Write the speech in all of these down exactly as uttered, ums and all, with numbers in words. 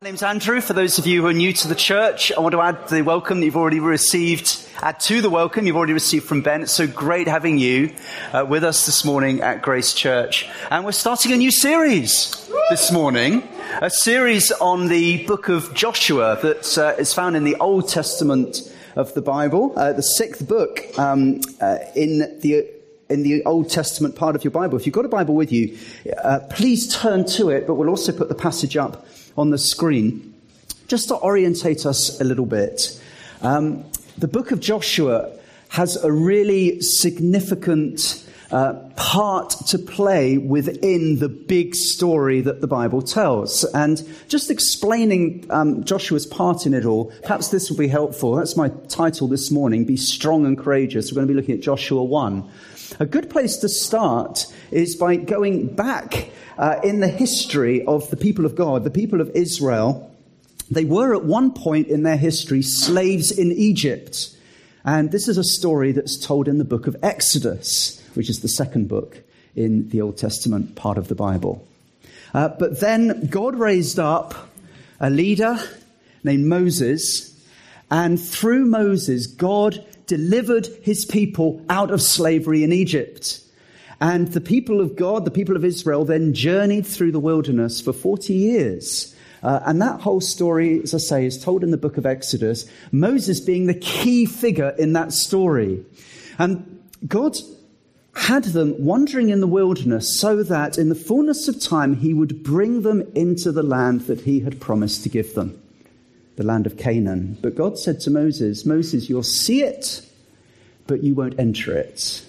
My name's Andrew. For those of you who are new to the church, I want to add the welcome that you've already received, add to the welcome you've already received from Ben. It's so great having you uh, with us this morning at Grace Church. And we're starting a new series this morning, a series on the book of Joshua that uh, is found in the Old Testament of the Bible, uh, the sixth book um, uh, in the in the Old Testament part of your Bible. If you've got a Bible with you, uh, please turn to it, but we'll also put the passage up on the screen, just to orientate us a little bit. Um, the book of Joshua has a really significant uh, part to play within the big story that the Bible tells. And just explaining um, Joshua's part in it all, perhaps this will be helpful. That's my title this morning, Be Strong and Courageous. We're going to be looking at Joshua one. A good place to start is by going back uh, in the history of the people of God, the people of Israel. They were at one point in their history slaves in Egypt. And this is a story that's told in the book of Exodus, which is the second book in the Old Testament part of the Bible. Uh, but then God raised up a leader named Moses, and through Moses, God delivered his people out of slavery in Egypt. And the people of God, the people of Israel, then journeyed through the wilderness for forty years. Uh, and that whole story, as I say, is told in the book of Exodus, Moses being the key figure in that story. And God had them wandering in the wilderness so that in the fullness of time, he would bring them into the land that he had promised to give them, the land of Canaan. But God said to Moses, Moses, you'll see it, but you won't enter it.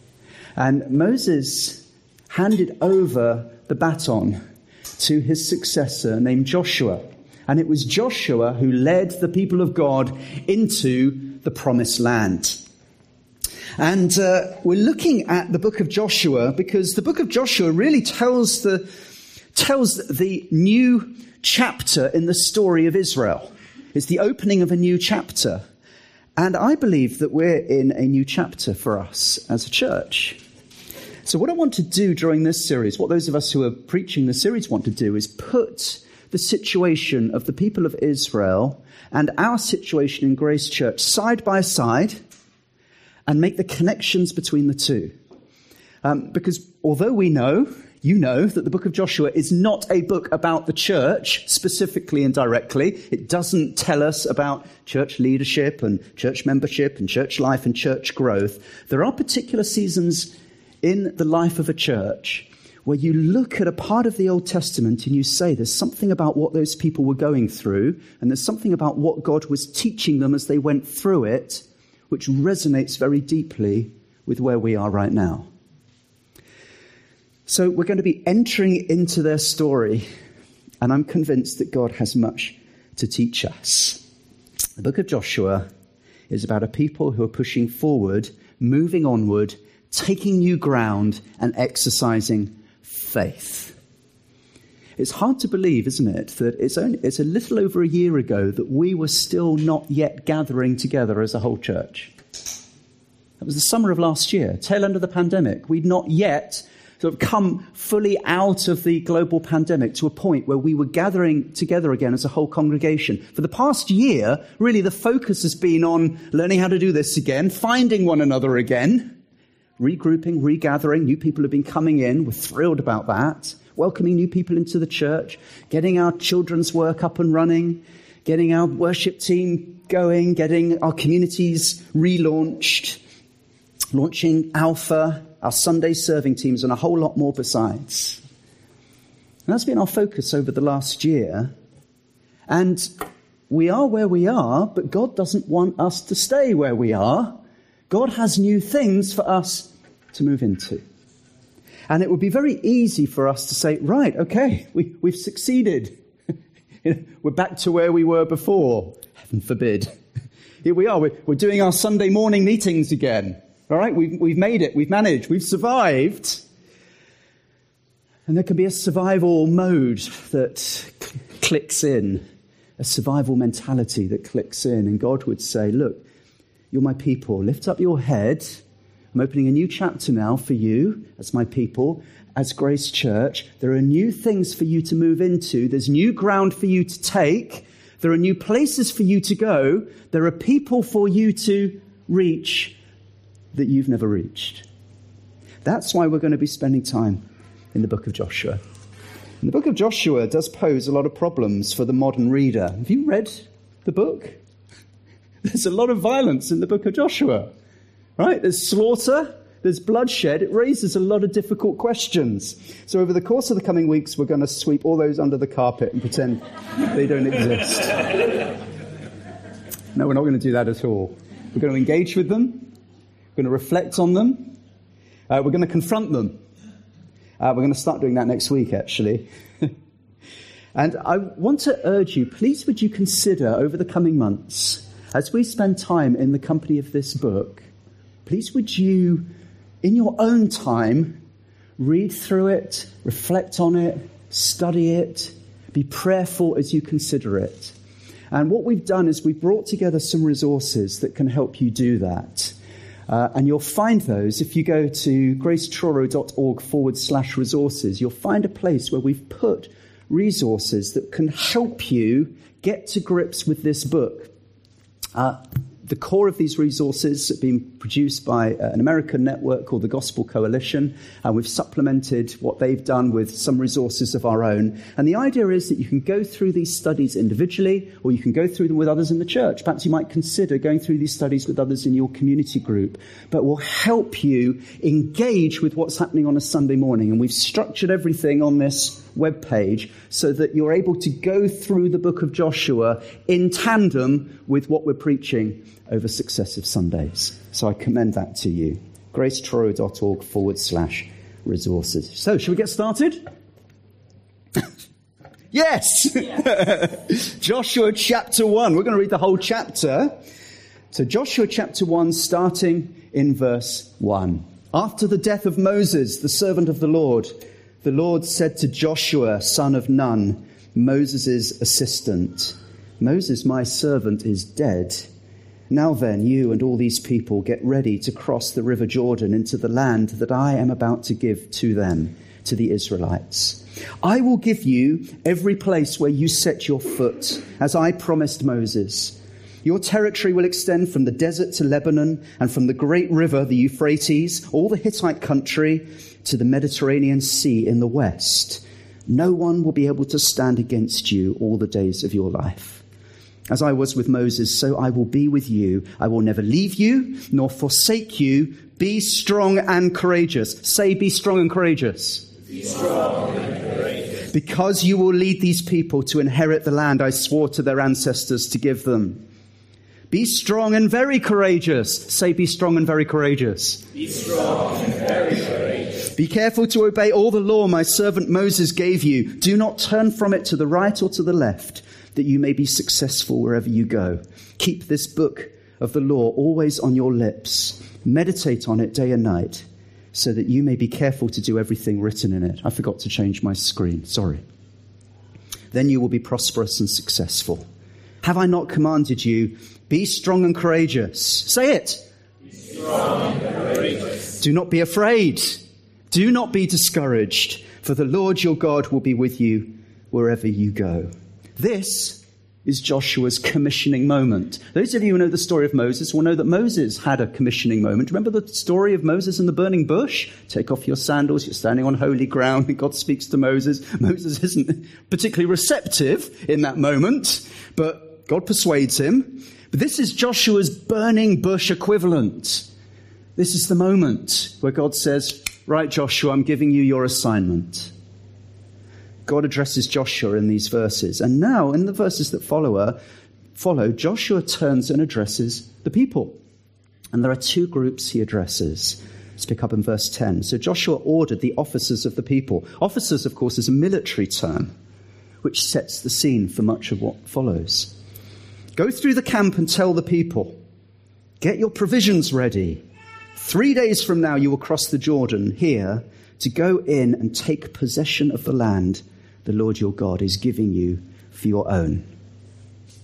And Moses handed over the baton to his successor named Joshua. And it was Joshua who led the people of God into the promised land. And uh, we're looking at the book of Joshua because the book of Joshua really tells the tells the new chapter in the story of Israel. It's the opening of a new chapter. And I believe that we're in a new chapter for us as a church. So what I want to do during this series, what those of us who are preaching the series want to do, is put the situation of the people of Israel and our situation in Grace Church side by side and make the connections between the two. Um, because although we know, you know, that the book of Joshua is not a book about the church specifically and directly. It doesn't tell us about church leadership and church membership and church life and church growth. There are particular seasons in the life of a church where you look at a part of the Old Testament and you say there's something about what those people were going through, and there's something about what God was teaching them as they went through it, which resonates very deeply with where we are right now. So we're going to be entering into their story, and I'm convinced that God has much to teach us. The book of Joshua is about a people who are pushing forward, moving onward, taking new ground, and exercising faith. It's hard to believe, isn't it, that it's only it's a little over a year ago that we were still not yet gathering together as a whole church. That was the summer of last year, tail end of the pandemic. We'd not yet sort of come fully out of the global pandemic to a point where we were gathering together again as a whole congregation. For the past year, really the focus has been on learning how to do this again, finding one another again, regrouping, regathering. New people have been coming in. We're thrilled about that. Welcoming new people into the church, getting our children's work up and running, getting our worship team going, getting our communities relaunched, launching Alpha, our Sunday serving teams, and a whole lot more besides. And that's been our focus over the last year. And we are where we are, but God doesn't want us to stay where we are. God has new things for us to move into. And it would be very easy for us to say, right, okay, we, we've succeeded. You know, we're back to where we were before. Heaven forbid. Here we are. We're, we're doing our Sunday morning meetings again. All right, we've, we've made it. We've managed. We've survived. And there can be a survival mode that cl- clicks in, a survival mentality that clicks in. And God would say, look, you're my people. Lift up your head. I'm opening a new chapter now for you as my people. as Grace Church. There are new things for you to move into. There's new ground for you to take. There are new places for you to go. There are people for you to reach that you've never reached. That's why we're going to be spending time in the book of Joshua. And the book of Joshua does pose a lot of problems for the modern reader. Have you read the book? There's a lot of violence in the book of Joshua, right? There's slaughter, there's bloodshed. It raises a lot of difficult questions. So over the course of the coming weeks, we're going to sweep all those under the carpet and pretend they don't exist. No, we're not going to do that at all. We're going to engage with them. We're going to reflect on them. Uh, we're going to confront them. Uh, we're going to start doing that next week, actually. And I want to urge you, please would you consider over the coming months, as we spend time in the company of this book, please would you, in your own time, read through it, reflect on it, study it, be prayerful as you consider it. And what we've done is we've brought together some resources that can help you do that. Uh, and you'll find those if you go to gracetruro.org forward slash resources. You'll find a place where we've put resources that can help you get to grips with this book. Uh, the core of these resources have been produced by uh, an American network called the Gospel Coalition, and we've supplemented what they've done with some resources of our own. And the idea is that you can go through these studies individually, or you can go through them with others in the church. Perhaps you might consider going through these studies with others in your community group, but will help you engage with what's happening on a Sunday morning. And we've structured everything on this webpage so that you're able to go through the book of Joshua in tandem with what we're preaching over successive Sundays. So I commend that to you. gracetruro.org forward slash resources. So, shall we get started? Yes! yes. Joshua chapter one. We're going to read the whole chapter. So Joshua chapter one, starting in verse one. After the death of Moses, the servant of the Lord, the Lord said to Joshua, son of Nun, Moses' assistant, Moses, my servant, is dead. Now then, you and all these people get ready to cross the river Jordan into the land that I am about to give to them, to the Israelites. I will give you every place where you set your foot, as I promised Moses. Your territory will extend from the desert to Lebanon, and from the great river, the Euphrates, all the Hittite country, to the Mediterranean Sea in the west. No one will be able to stand against you all the days of your life. As I was with Moses, so I will be with you. I will never leave you, nor forsake you. Be strong and courageous. Say, be strong and courageous. Be strong and courageous. Because you will lead these people to inherit the land I swore to their ancestors to give them. Be strong and very courageous. Say, be strong and very courageous. Be strong and very courageous. Be careful to obey all the law my servant Moses gave you. Do not turn from it to the right or to the left, that you may be successful wherever you go. Keep this book of the law always on your lips. Meditate on it day and night, so that you may be careful to do everything written in it. I forgot to change my screen. Sorry. Then you will be prosperous and successful. Have I not commanded you? Be strong and courageous. Say it. Be strong and courageous. Do not be afraid. Do not be discouraged, for the Lord your God will be with you wherever you go. This is Joshua's commissioning moment. Those of you who know the story of Moses will know that Moses had a commissioning moment. Remember the story of Moses and the burning bush? Take off your sandals, you're standing on holy ground, and God speaks to Moses. Moses isn't particularly receptive in that moment, but God persuades him. But this is Joshua's burning bush equivalent. This is the moment where God says, right, Joshua, I'm giving you your assignment. God addresses Joshua in these verses. And now, in the verses that follow, her, follow, Joshua turns and addresses the people. And there are two groups he addresses. Let's pick up in verse ten. So Joshua ordered the officers of the people. Officers, of course, is a military term, which sets the scene for much of what follows. Go through the camp and tell the people, get your provisions ready. Three days from now you will cross the Jordan here to go in and take possession of the land the Lord your God is giving you for your own.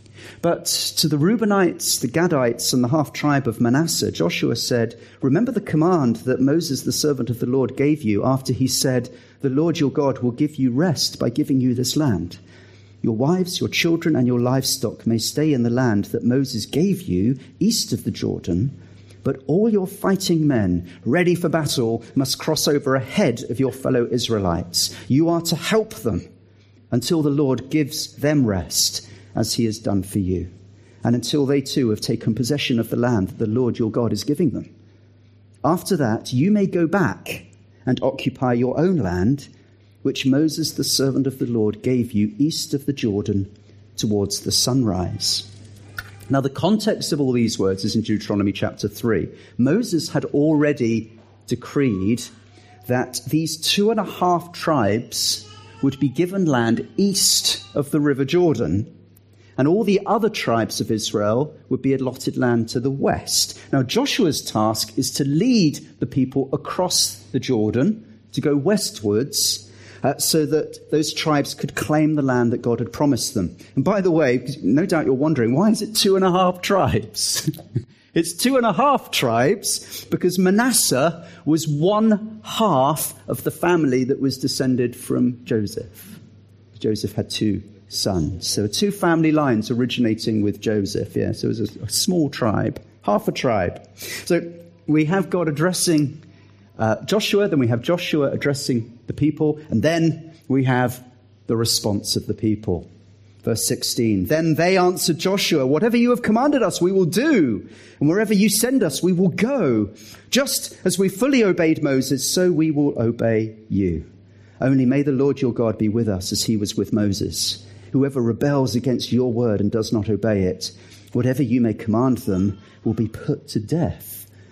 But to the Reubenites, the Gadites, and the half-tribe of Manasseh, Joshua said, remember the command that Moses, the servant of the Lord, gave you after he said, the Lord your God will give you rest by giving you this land. Your wives, your children, and your livestock may stay in the land that Moses gave you east of the Jordan, but all your fighting men ready for battle must cross over ahead of your fellow Israelites. You are to help them until the Lord gives them rest, as he has done for you, and until they too have taken possession of the land that the Lord your God is giving them. After that, you may go back and occupy your own land, which Moses, the servant of the Lord, gave you east of the Jordan towards the sunrise. Now, the context of all these words is in Deuteronomy chapter three. Moses had already decreed that these two and a half tribes would be given land east of the river Jordan, and all the other tribes of Israel would be allotted land to the west. Now, Joshua's task is to lead the people across the Jordan to go westwards, Uh, so that those tribes could claim the land that God had promised them. And by the way, no doubt you're wondering, why is it two and a half tribes? It's two and a half tribes because Manasseh was one half of the family that was descended from Joseph. Joseph had two sons. So two family lines originating with Joseph. Yeah, so it was a, a small tribe, half a tribe. So we have God addressing Uh, Joshua, then we have Joshua addressing the people, and then we have the response of the people. Verse sixteen, then they answered Joshua, whatever you have commanded us, we will do, and wherever you send us, we will go. Just as we fully obeyed Moses, so we will obey you. Only may the Lord your God be with us as he was with Moses. Whoever rebels against your word and does not obey it, whatever you may command them, will be put to death.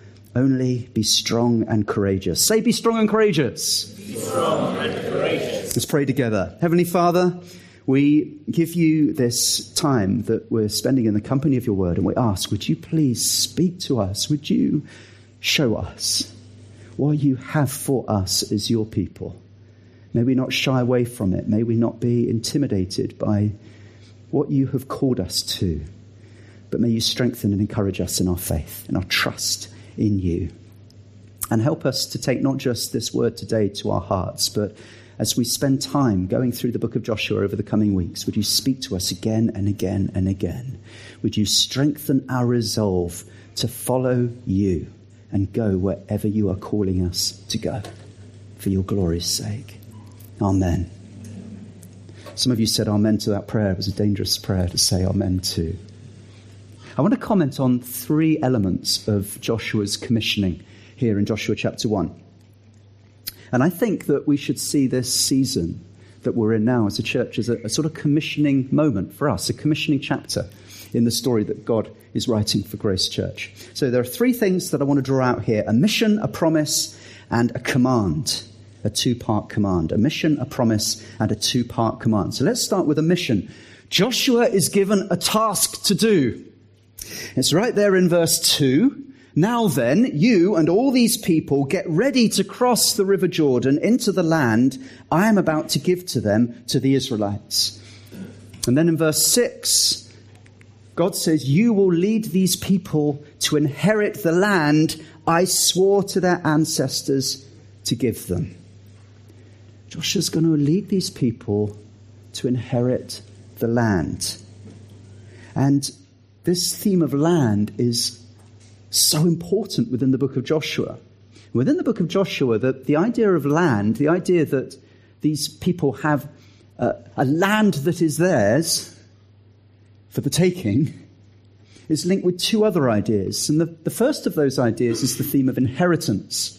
Only be strong and courageous. Say, be strong and courageous. Be strong and courageous. Let's pray together. Heavenly Father, we give you this time that we're spending in the company of your word, and we ask, would you please speak to us? Would you show us what you have for us as your people? May we not shy away from it. May we not be intimidated by what you have called us to. But may you strengthen and encourage us in our faith and our trust in you, and help us to take not just this word today to our hearts, but as we spend time going through the book of Joshua over the coming weeks, would you speak to us again and again and again? Would you strengthen our resolve to follow you and go wherever you are calling us to go, for your glory's sake. Amen. Some of you said amen to that prayer. It was a dangerous prayer to say amen to. I want to comment on three elements of Joshua's commissioning here in Joshua chapter one. And I think that we should see this season that we're in now as a church as a, a sort of commissioning moment for us, a commissioning chapter in the story that God is writing for Grace Church. So there are three things that I want to draw out here: a mission, a promise, and a command, a two-part command. A mission, a promise, and a two-part command. So let's start with a mission. Joshua is given a task to do. It's right there in verse two. Now then, you and all these people get ready to cross the river Jordan into the land I am about to give to them, to the Israelites. And then in verse six, God says, you will lead these people to inherit the land I swore to their ancestors to give them. Joshua's going to lead these people to inherit the land. And this theme of land is so important within the book of Joshua. Within the book of Joshua, the, the idea of land, the idea that these people have uh, a land that is theirs for the taking, is linked with two other ideas. And the, the first of those ideas is the theme of inheritance.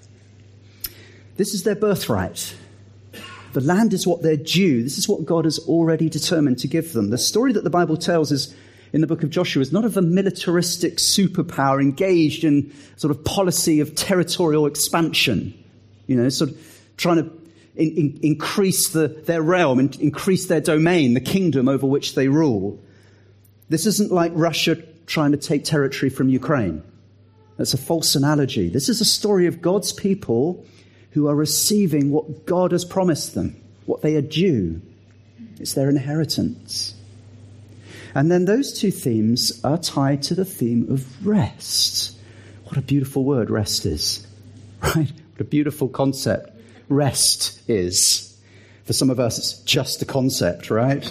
This is their birthright. The land is what they're due. This is what God has already determined to give them. The story that the Bible tells is in the book of Joshua is not of a militaristic superpower engaged in sort of policy of territorial expansion, you know, sort of trying to in, in, increase the, their realm, and increase their domain, the kingdom over which they rule. This isn't like Russia trying to take territory from Ukraine. That's a false analogy. This is a story of God's people who are receiving what God has promised them, what they are due. It's their inheritance. And then those two themes are tied to the theme of rest. What a beautiful word rest is, right? What a beautiful concept rest is. For some of us, it's just a concept, right?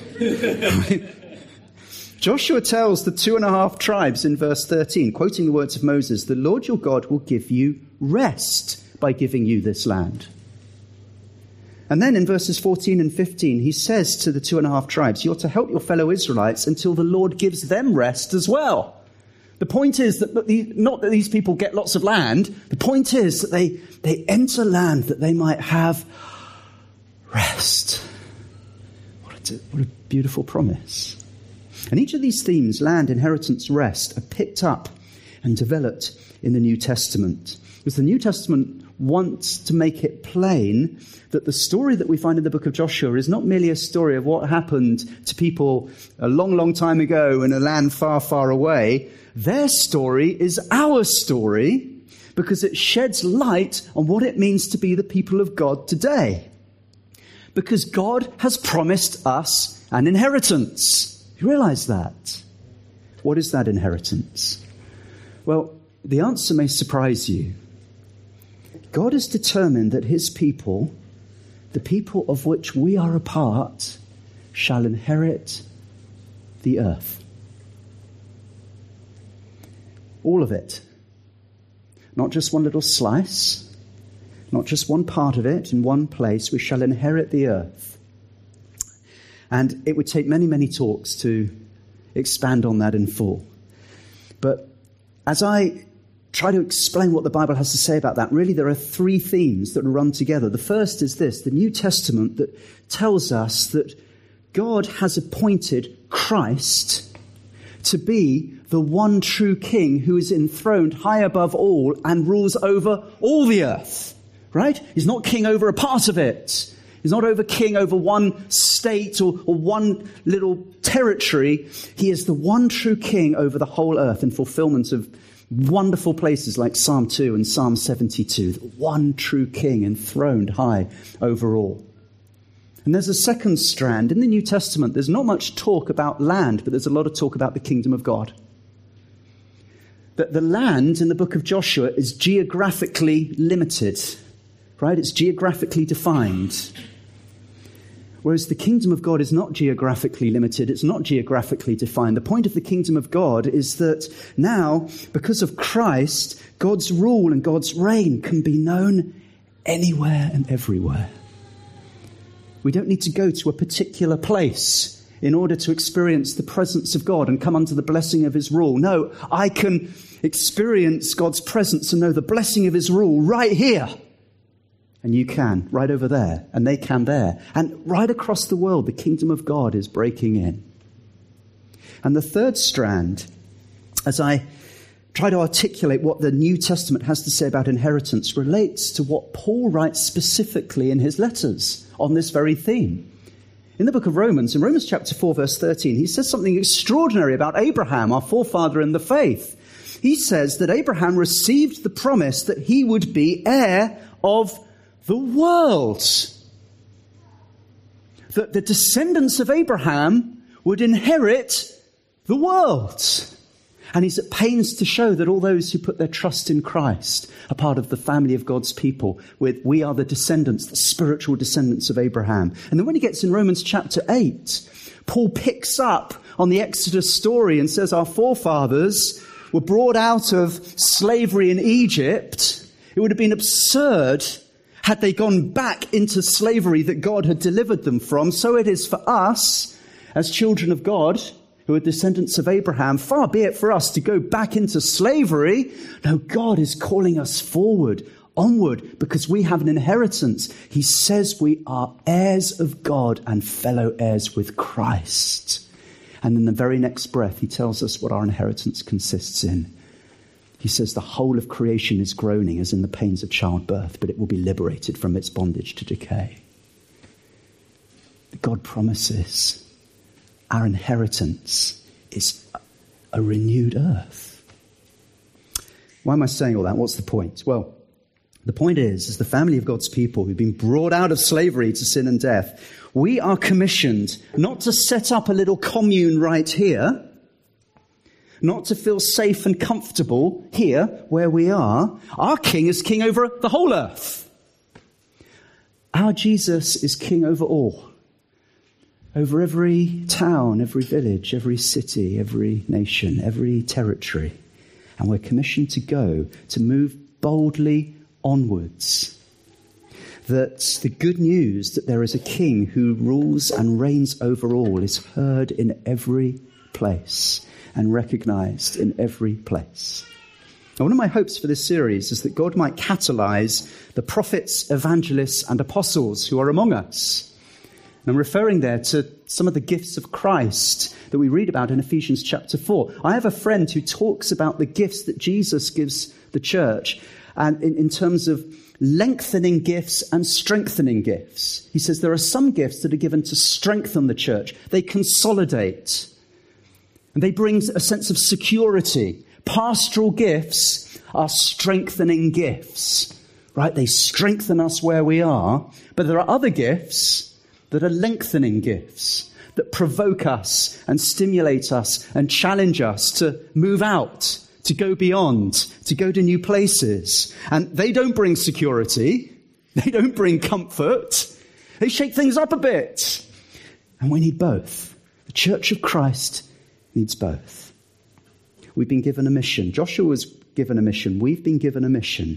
Joshua tells the two and a half tribes in verse thirteen, quoting the words of Moses, "The Lord your God will give you rest by giving you this land." And then in verses fourteen and fifteen, he says to the two and a half tribes, "You're to help your fellow Israelites until the Lord gives them rest as well." The point is that not that these people get lots of land. The point is that they, they enter land that they might have rest. What a, what a beautiful promise. And each of these themes, land, inheritance, rest, are picked up and developed in the New Testament. Because the New Testament wants to make it plain that the story that we find in the book of Joshua is not merely a story of what happened to people a long, long time ago in a land far, far away. Their story is our story because it sheds light on what it means to be the people of God today. Because God has promised us an inheritance. You realize that? What is that inheritance? Well, the answer may surprise you. God has determined that his people, the people of which we are a part, shall inherit the earth. All of it. Not just one little slice, not just one part of it in one place. We shall inherit the earth. And it would take many, many talks to expand on that in full. But as I try to explain what the Bible has to say about that, really there are three themes that run together. The first is this, the New Testament that tells us that God has appointed Christ to be the one true king who is enthroned high above all and rules over all the earth, right? He's not king over a part of it. He's not over king over one state or, or one little territory. He is the one true king over the whole earth in fulfillment of wonderful places like Psalm two and Psalm seventy-two. The one true king enthroned high over all. And there's a second strand. In the New Testament, there's not much talk about land, but there's a lot of talk about the kingdom of God. That the land in the book of Joshua is geographically limited, right? It's geographically defined. Whereas the kingdom of God is not geographically limited. It's not geographically defined. The point of the kingdom of God is that now, because of Christ, God's rule and God's reign can be known anywhere and everywhere. We don't need to go to a particular place in order to experience the presence of God and come under the blessing of his rule. No, I can experience God's presence and know the blessing of his rule right here. And you can, right over there, and they can there. And right across the world, the kingdom of God is breaking in. And the third strand, as I try to articulate what the New Testament has to say about inheritance, relates to what Paul writes specifically in his letters on this very theme. In the book of Romans, in Romans chapter four, verse thirteen, he says something extraordinary about Abraham, our forefather in the faith. He says that Abraham received the promise that he would be heir of the world. That the descendants of Abraham would inherit the world. And he's at pains to show that all those who put their trust in Christ are part of the family of God's people. With we are the descendants, the spiritual descendants of Abraham. And then when he gets in Romans chapter eight, Paul picks up on the Exodus story and says our forefathers were brought out of slavery in Egypt. It would have been absurd had they gone back into slavery that God had delivered them from. So it is for us, as children of God, who are descendants of Abraham, far be it for us to go back into slavery. No, God is calling us forward, onward, because we have an inheritance. He says we are heirs of God and fellow heirs with Christ. And in the very next breath, he tells us what our inheritance consists in. He says the whole of creation is groaning as in the pains of childbirth, but it will be liberated from its bondage to decay. God promises our inheritance is a renewed earth. Why am I saying all that? What's the point? Well, The point is, as the family of God's people who've been brought out of slavery to sin and death, we are commissioned not to set up a little commune right here, not to feel safe and comfortable here where we are. Our King is King over the whole earth. Our Jesus is King over all, over every town, every village, every city, every nation, every territory. And we're commissioned to go, to move boldly onwards. That the good news that there is a King who rules and reigns over all is heard in every place and recognized in every place. Now, one of my hopes for this series is that God might catalyze the prophets, evangelists, and apostles who are among us. And I'm referring there to some of the gifts of Christ that we read about in Ephesians chapter four. I have a friend who talks about the gifts that Jesus gives the church, and in, in terms of lengthening gifts and strengthening gifts. He says there are some gifts that are given to strengthen the church. They consolidate. And they bring a sense of security. Pastoral gifts are strengthening gifts, right? They strengthen us where we are. But there are other gifts that are lengthening gifts, that provoke us and stimulate us and challenge us to move out, to go beyond, to go to new places. And they don't bring security. They don't bring comfort. They shake things up a bit. And we need both. The Church of Christ needs both. We've been given a mission. Joshua was given a mission. We've been given a mission.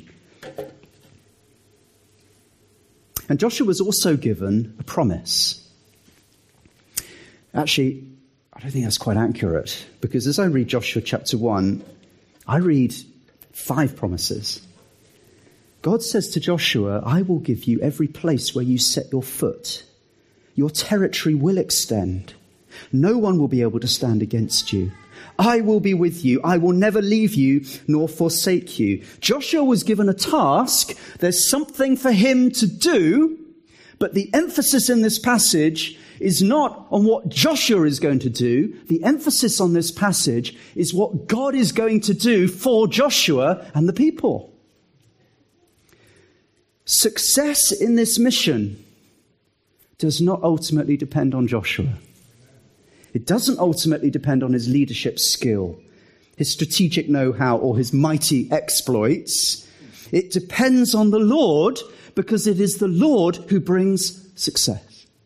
And Joshua was also given a promise. Actually, I don't think that's quite accurate, because as I read Joshua chapter one, I read five promises. God says to Joshua, I will give you every place where you set your foot. Your territory will extend. No one will be able to stand against you. I will be with you. I will never leave you nor forsake you. Joshua was given a task. There's something for him to do, but the emphasis in this passage is not on what Joshua is going to do. The emphasis on this passage is what God is going to do for Joshua and the people. Success in this mission does not ultimately depend on Joshua. It doesn't ultimately depend on his leadership skill, his strategic know-how, or his mighty exploits. It depends on the Lord, because it is the Lord who brings success.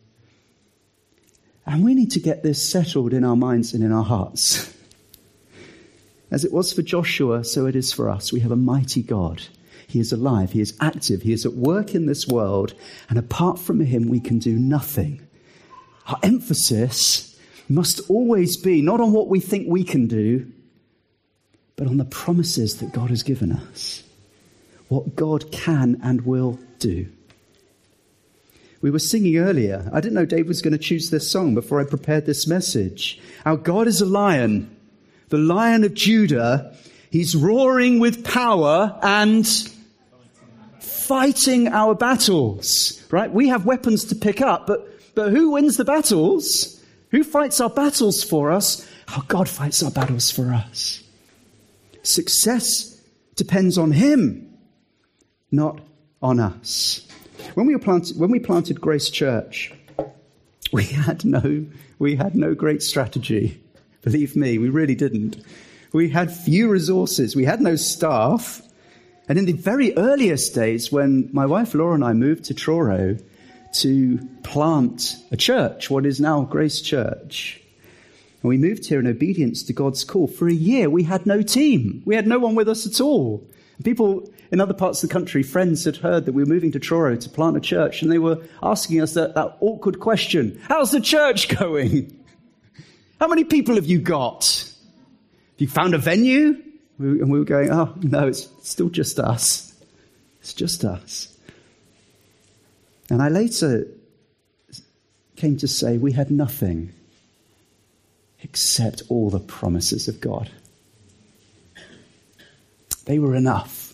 And we need to get this settled in our minds and in our hearts. As it was for Joshua, so it is for us. We have a mighty God. He is alive. He is active. He is at work in this world. And apart from him, we can do nothing. Our emphasis must always be not on what we think we can do, but on the promises that God has given us. What God can and will do. We were singing earlier. I didn't know Dave was going to choose this song before I prepared this message. Our God is a lion, the Lion of Judah. He's roaring with power and fighting our battles, right? We have weapons to pick up, but, but who wins the battles? Who fights our battles for us? Our God fights our battles for us. Success depends on him, not on us. When we were planted, when we planted Grace Church, we had no, we had no great strategy. Believe me, we really didn't. We had few resources. We had no staff. And in the very earliest days, when my wife Laura and I moved to Truro to plant a church, what is now Grace Church, and we moved here in obedience to God's call, for a year we had no team. We had no one with us at all. People in other parts of the country, friends had heard that we were moving to Truro to plant a church, and they were asking us that, that awkward question, how's the church going? How many people have you got? Have you found a venue? And we were going, oh, no, it's still just us. It's just us. And I later came to say we had nothing except all the promises of God. They were enough.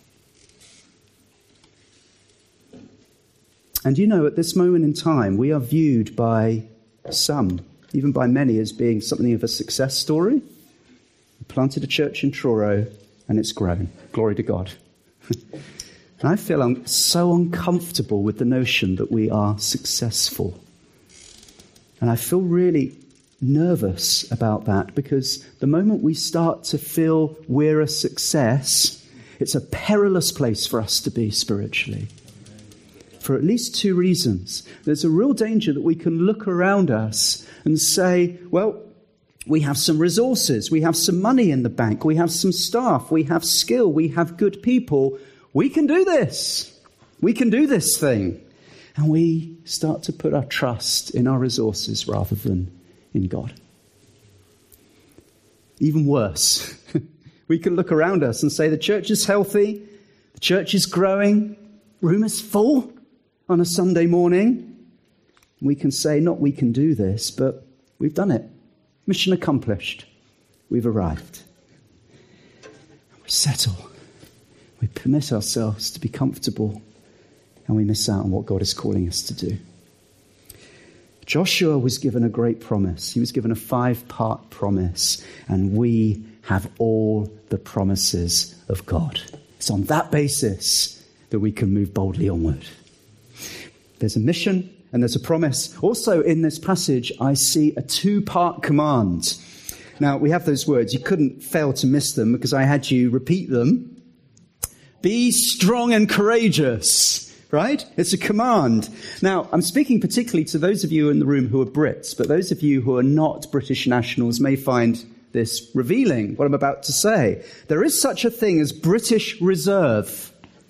And you know, at this moment in time, we are viewed by some, even by many, as being something of a success story. We planted a church in Truro, and it's grown. Glory to God. And I feel un- so uncomfortable with the notion that we are successful. And I feel really nervous about that, because the moment we start to feel we're a success, it's a perilous place for us to be spiritually. For at least two reasons. There's a real danger that we can look around us and say, well, we have some resources, we have some money in the bank, we have some staff, we have skill, we have good people. We can do this. We can do this thing. And we start to put our trust in our resources rather than in God. Even worse, we can look around us and say the church is healthy, the church is growing, room is full on a Sunday morning. We can say, not we can do this, but we've done it. Mission accomplished. We've arrived. We settle. We permit ourselves to be comfortable, and we miss out on what God is calling us to do. Joshua was given a great promise. He was given a five-part promise, and we have all the promises of God. It's on that basis that we can move boldly onward. There's a mission and there's a promise. Also in this passage, I see a two-part command. Now, we have those words. You couldn't fail to miss them because I had you repeat them. Be strong and courageous, right? It's a command. Now, I'm speaking particularly to those of you in the room who are Brits, but those of you who are not British nationals may find this revealing, what I'm about to say. There is such a thing as British reserve.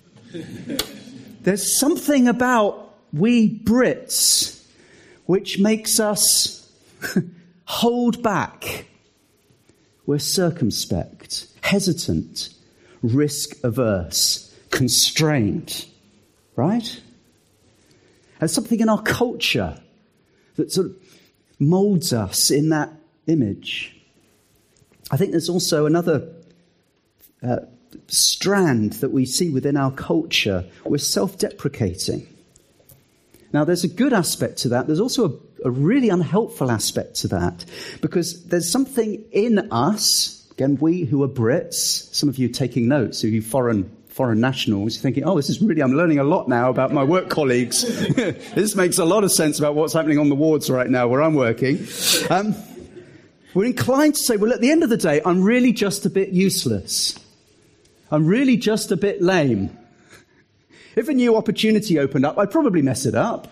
There's something about we Brits which makes us hold back. We're circumspect, hesitant, risk-averse, constrained, right? There's something in our culture that sort of molds us in that image. I think there's also another uh, strand that we see within our culture. We're self-deprecating. Now, there's a good aspect to that. There's also a, a really unhelpful aspect to that, because there's something in us, again, we who are Brits, some of you taking notes, who are foreign foreign nationals, thinking, oh, this is really, I'm learning a lot now about my work colleagues. This makes a lot of sense about what's happening on the wards right now where I'm working. Um, we're inclined to say, well, at the end of the day, I'm really just a bit useless. I'm really just a bit lame. If a new opportunity opened up, I'd probably mess it up.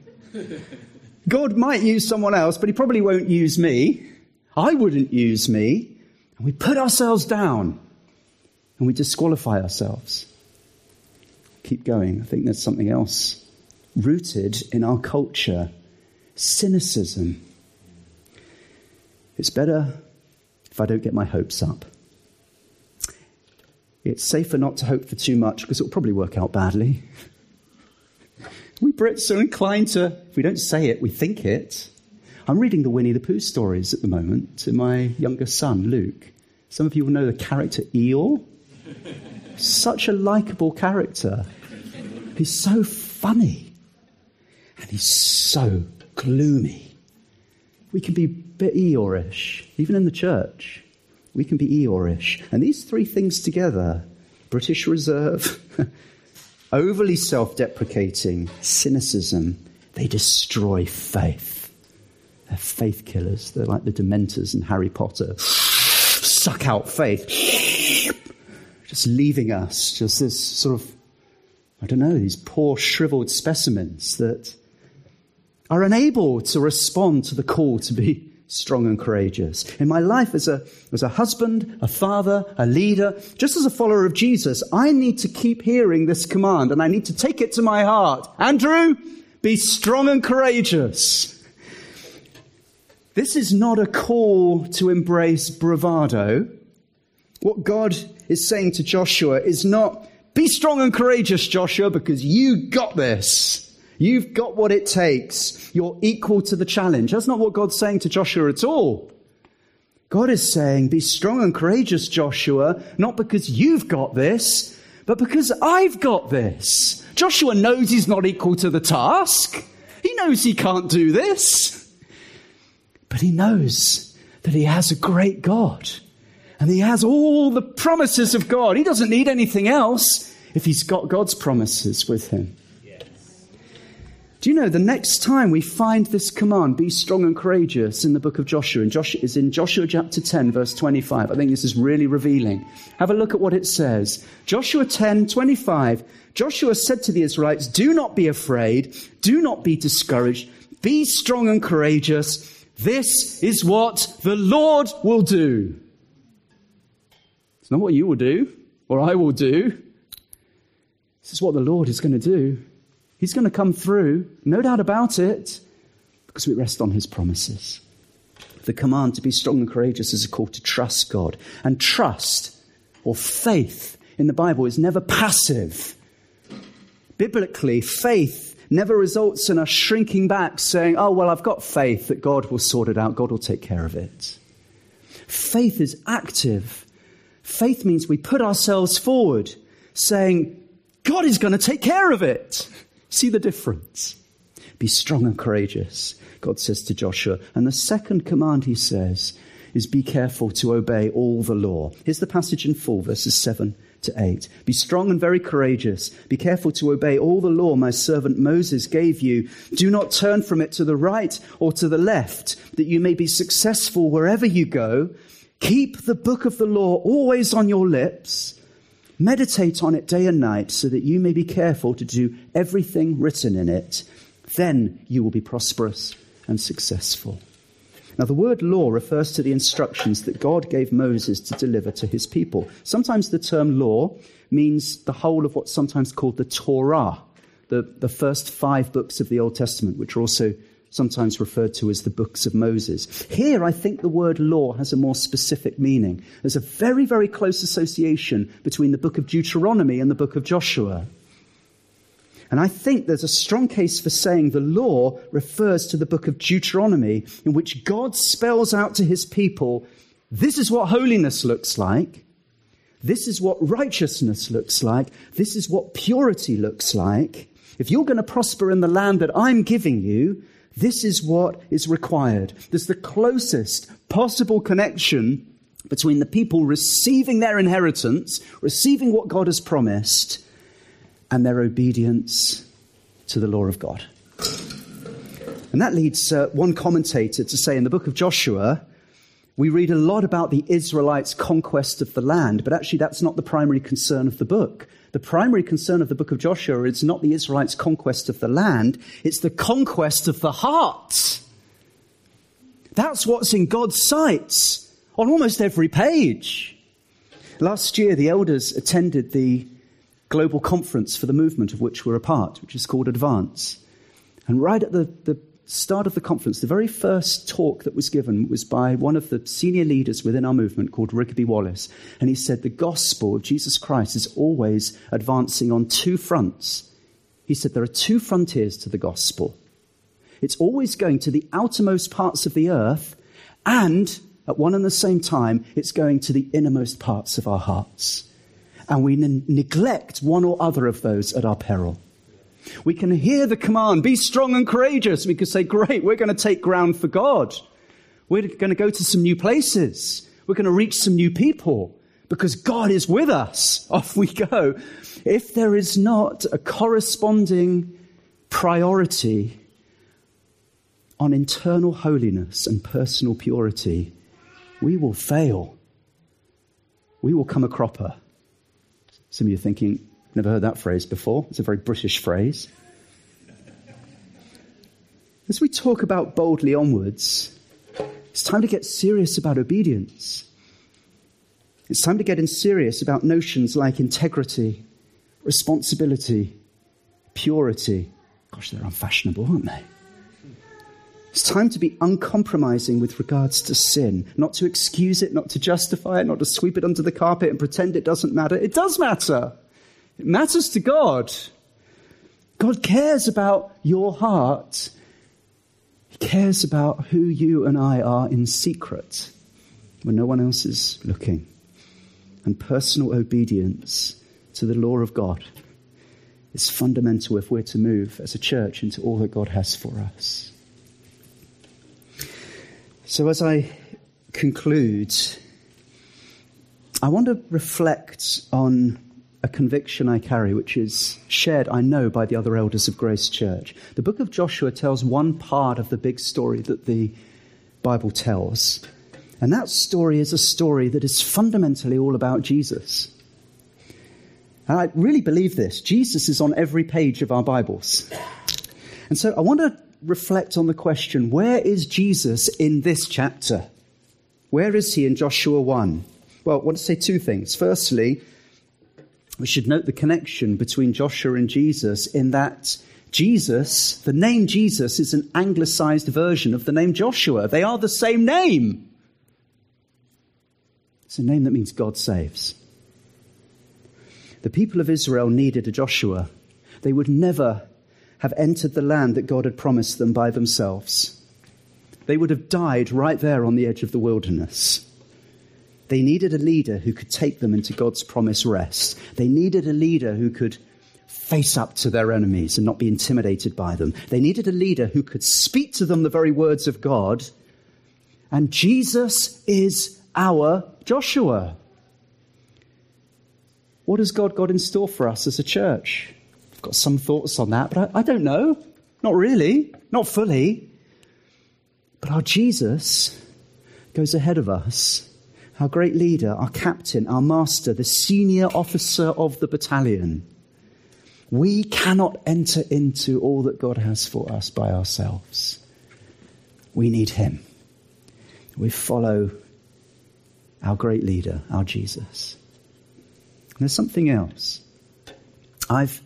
God might use someone else, but he probably won't use me. I wouldn't use me. And we put ourselves down and we disqualify ourselves. Keep going. I think there's something else rooted in our culture. Cynicism. It's better if I don't get my hopes up. It's safer not to hope for too much because it'll probably work out badly. We Brits are inclined to, if we don't say it, we think it. I'm reading the Winnie the Pooh stories at the moment to my younger son, Luke. Some of you will know the character Eeyore. Such a likeable character. He's so funny. And he's so gloomy. We can be a bit Eeyore-ish, even in the church. We can be Eeyore-ish. And these three things together, British reserve, overly self-deprecating, cynicism, they destroy faith. They're faith killers. They're like the Dementors in Harry Potter. Suck out faith. Just leaving us, just this sort of, I don't know, these poor shriveled specimens that are unable to respond to the call to be strong and courageous. In my life as a, as a husband, a father, a leader, just as a follower of Jesus, I need to keep hearing this command and I need to take it to my heart. Andrew, be strong and courageous. This is not a call to embrace bravado. What God is saying to Joshua is not, be strong and courageous, Joshua, because you got this. You've got what it takes. You're equal to the challenge. That's not what God's saying to Joshua at all. God is saying, be strong and courageous, Joshua, not because you've got this, but because I've got this. Joshua knows he's not equal to the task. He knows he can't do this. But he knows that he has a great God. And he has all the promises of God. He doesn't need anything else. if he's got God's promises with him. Do you know, the next time we find this command, be strong and courageous, in the book of Joshua, and Joshua is in Joshua chapter ten, verse twenty-five. I think this is really revealing. Have a look at what it says. Joshua ten, twenty-five. Joshua said to the Israelites, do not be afraid, do not be discouraged, be strong and courageous. This is what the Lord will do. It's not what you will do, or I will do. This is what the Lord is going to do. He's going to come through, no doubt about it, because we rest on his promises. The command to be strong and courageous is a call to trust God. And trust, or faith, in the Bible is never passive. Biblically, faith never results in us shrinking back saying, oh, well, I've got faith that God will sort it out. God will take care of it. Faith is active. Faith means we put ourselves forward saying, God is going to take care of it. See the difference? Be strong and courageous, God says to Joshua. And the second command he says is be careful to obey all the law. Here's the passage in full, verses seven to eight. Be strong and very courageous. Be careful to obey all the law my servant Moses gave you. Do not turn from it to the right or to the left, that you may be successful wherever you go. Keep the book of the law always on your lips. Meditate on it day and night so that you may be careful to do everything written in it. Then you will be prosperous and successful. Now, the word law refers to the instructions that God gave Moses to deliver to his people. Sometimes the term law means the whole of what's sometimes called the Torah, the, the first five books of the Old Testament, which are also sometimes referred to as the books of Moses. Here, I think the word law has a more specific meaning. There's a very, very close association between the book of Deuteronomy and the book of Joshua. And I think there's a strong case for saying the law refers to the book of Deuteronomy, in which God spells out to his people, this is what holiness looks like. This is what righteousness looks like. This is what purity looks like. If you're going to prosper in the land that I'm giving you, this is what is required. There's the closest possible connection between the people receiving their inheritance, receiving what God has promised, and their obedience to the law of God. And that leads uh, one commentator to say in the book of Joshua, we read a lot about the Israelites' conquest of the land, but actually that's not the primary concern of the book. The primary concern of the book of Joshua is not the Israelites' conquest of the land, it's the conquest of the heart. That's what's in God's sights on almost every page. Last year, the elders attended the global conference for the movement of which we're a part, which is called Advance. And right at the, the start of the conference, the very first talk that was given was by one of the senior leaders within our movement called Rigby Wallace. And he said the gospel of Jesus Christ is always advancing on two fronts. He said there are two frontiers to the gospel. It's always going to the outermost parts of the earth, and at one and the same time, it's going to the innermost parts of our hearts. And we n- neglect one or other of those at our peril. We can hear the command, be strong and courageous. We can say, great, we're going to take ground for God. We're going to go to some new places. We're going to reach some new people because God is with us. Off we go. If there is not a corresponding priority on internal holiness and personal purity, we will fail. We will come a cropper. Some of you are thinking, never heard that phrase before. It's a very British phrase. As we talk about boldly onwards, it's time to get serious about obedience. It's time to get in serious about notions like integrity, responsibility, purity. Gosh, they're unfashionable, aren't they? It's time to be uncompromising with regards to sin, not to excuse it, not to justify it, not to sweep it under the carpet and pretend it doesn't matter. It does matter. It matters to God. God cares about your heart. He cares about who you and I are in secret when no one else is looking. And personal obedience to the law of God is fundamental if we're to move as a church into all that God has for us. So as I conclude, I want to reflect on a conviction I carry, which is shared, I know, by the other elders of Grace Church. The book of Joshua tells one part of the big story that the Bible tells. And that story is a story that is fundamentally all about Jesus. And I really believe this. Jesus is on every page of our Bibles. And so I want to reflect on the question, where is Jesus in this chapter? Where is he in Joshua one? Well, I want to say two things. Firstly, we should note the connection between Joshua and Jesus in that Jesus, the name Jesus, is an anglicized version of the name Joshua. They are the same name. It's a name that means God saves. The people of Israel needed a Joshua. They would never have entered the land that God had promised them by themselves. They would have died right there on the edge of the wilderness. They needed a leader who could take them into God's promised rest. They needed a leader who could face up to their enemies and not be intimidated by them. They needed a leader who could speak to them the very words of God. And Jesus is our Joshua. What has God got in store for us as a church? I've got some thoughts on that, but I, I don't know. Not really. Not fully. But our Jesus goes ahead of us. Our great leader, our captain, our master, the senior officer of the battalion. We cannot enter into all that God has for us by ourselves. We need him. We follow our great leader, our Jesus. And there's something else. I've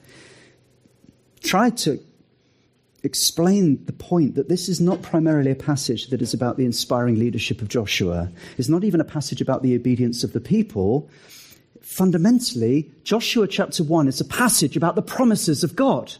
tried to explain the point that this is not primarily a passage that is about the inspiring leadership of Joshua. It's not even a passage about the obedience of the people. Fundamentally, Joshua chapter one is a passage about the promises of God.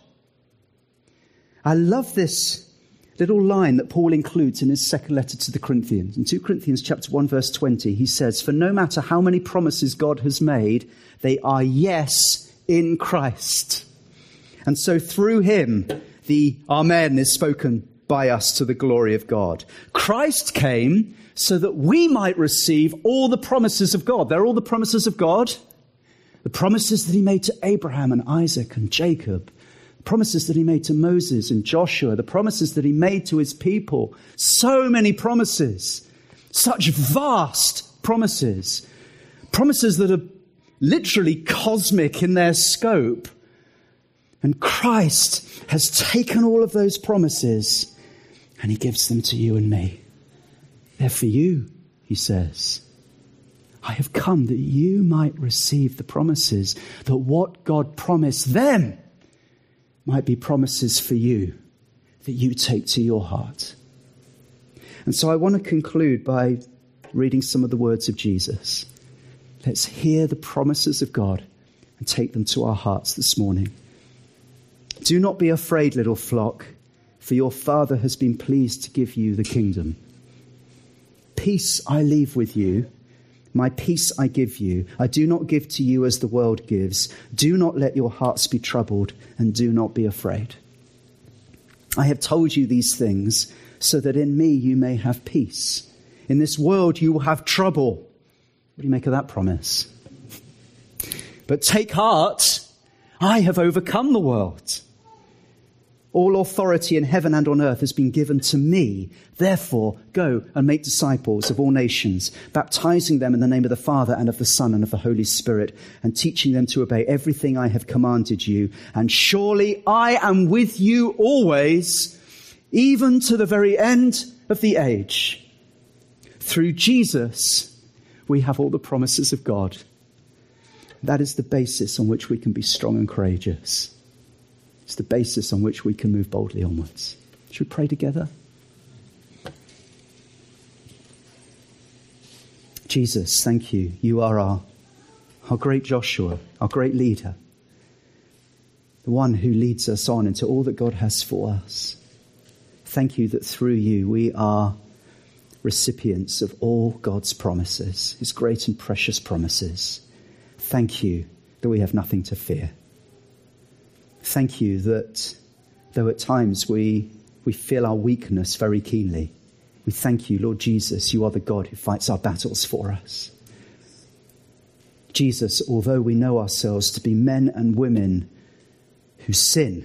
I love this little line that Paul includes in his second letter to the Corinthians. In Second Corinthians chapter one, verse twenty, he says, "For no matter how many promises God has made, they are yes in Christ. And so through him, the Amen is spoken by us to the glory of God." Christ came so that we might receive all the promises of God. They're all the promises of God. The promises that he made to Abraham and Isaac and Jacob. The promises that he made to Moses and Joshua. The promises that he made to his people. So many promises. Such vast promises. Promises that are literally cosmic in their scope. And Christ has taken all of those promises and he gives them to you and me. They're for you, he says. I have come that you might receive the promises, that what God promised them might be promises for you, that you take to your heart. And so I want to conclude by reading some of the words of Jesus. Let's hear the promises of God and take them to our hearts this morning. "Do not be afraid, little flock, for your Father has been pleased to give you the kingdom. Peace I leave with you, my peace I give you. I do not give to you as the world gives. Do not let your hearts be troubled, and do not be afraid. I have told you these things so that in me you may have peace. In this world you will have trouble." What do you make of that promise? "But take heart, I have overcome the world. All authority in heaven and on earth has been given to me. Therefore, go and make disciples of all nations, baptizing them in the name of the Father and of the Son and of the Holy Spirit, and teaching them to obey everything I have commanded you. And surely I am with you always, even to the very end of the age." Through Jesus, we have all the promises of God. That is the basis on which we can be strong and courageous. It's the basis on which we can move boldly onwards. Should we pray together? Jesus, thank you. You are our, our great Joshua, our great leader. The one who leads us on into all that God has for us. Thank you that through you we are recipients of all God's promises, his great and precious promises. Thank you that we have nothing to fear. Thank you that though at times we, we feel our weakness very keenly, we thank you, Lord Jesus, you are the God who fights our battles for us. Jesus, although we know ourselves to be men and women who sin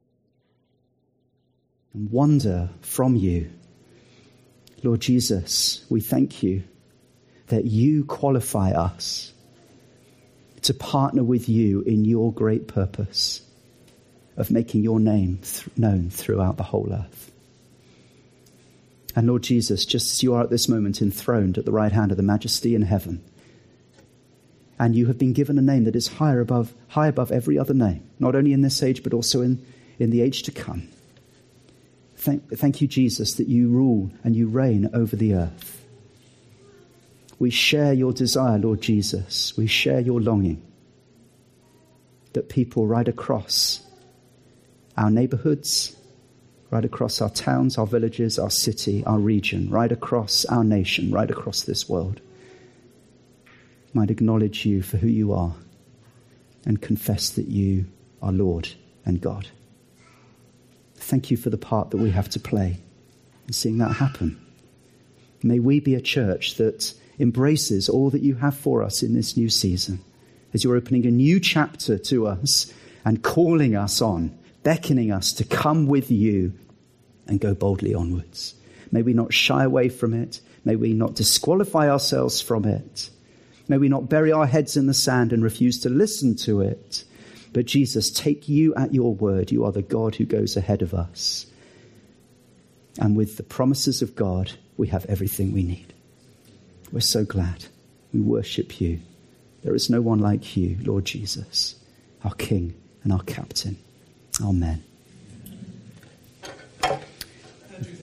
and wander from you, Lord Jesus, we thank you that you qualify us to partner with you in your great purpose of making your name th- known throughout the whole earth. And Lord Jesus, just as you are at this moment enthroned at the right hand of the Majesty in heaven, and you have been given a name that is higher above, high above every other name, not only in this age, but also in, in the age to come. Thank, thank you, Jesus, that you rule and you reign over the earth. We share your desire, Lord Jesus. We share your longing that people right across our neighborhoods, right across our towns, our villages, our city, our region, right across our nation, right across this world, might acknowledge you for who you are and confess that you are Lord and God. Thank you for the part that we have to play in seeing that happen. May we be a church that embraces all that you have for us in this new season, as you're opening a new chapter to us and calling us on, beckoning us to come with you and go boldly onwards. May we not shy away from it. May we not disqualify ourselves from it. May we not bury our heads in the sand and refuse to listen to it. But Jesus, take you at your word. You are the God who goes ahead of us. And with the promises of God, we have everything we need. We're so glad. We worship you. There is no one like you, Lord Jesus, our King and our Captain. Amen.